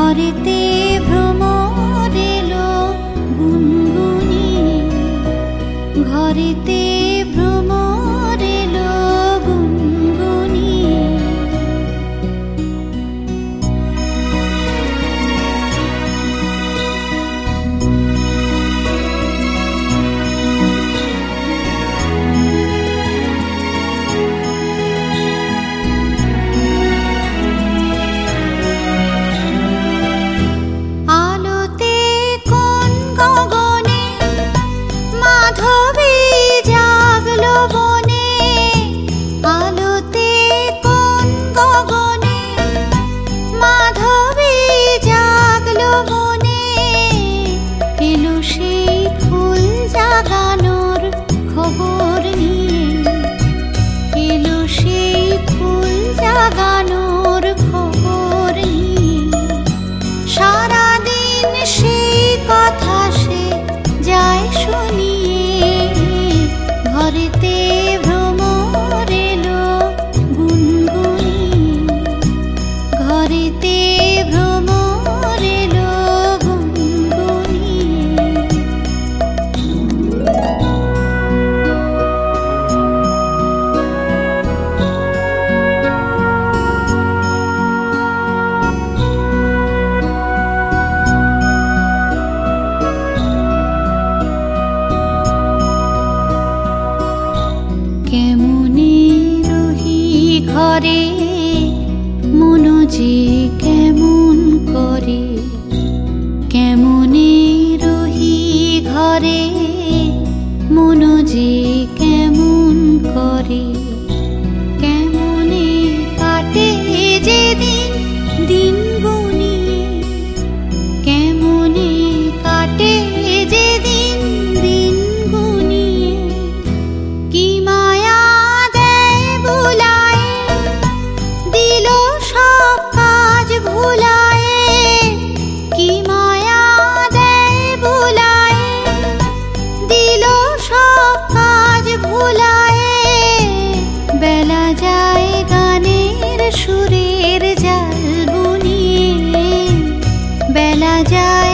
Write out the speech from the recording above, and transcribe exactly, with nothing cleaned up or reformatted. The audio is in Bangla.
ঘরেতে ভ্রমর এলো গুনগুনিয়ে, ঘরেতে ভ্রমর এলো গুনগুনিয়ে। ঘরেতে ভ্রমর এলো গুনগুনিয়ে, ঘরেতে ভ্রমর এলো গুনগুনিয়ে। ঘরে মনো যে কেমন করে, কেমনে রহি ঘরে মনো যে কেমন করে, কেমনে কাটে যে দিন দিন গুনিয়ে, কেমনে কাটে যে দিন দিন গুনিয়ে। কি মায়া দেয় বুলায়, দিল সব কাজ ভুলায়, কি মায়া দেয় বুলায়, দিল সব কাজ ভুলায়। বেলা যায় গানের সুরের জাল বুনিয়ে, বেলা যায়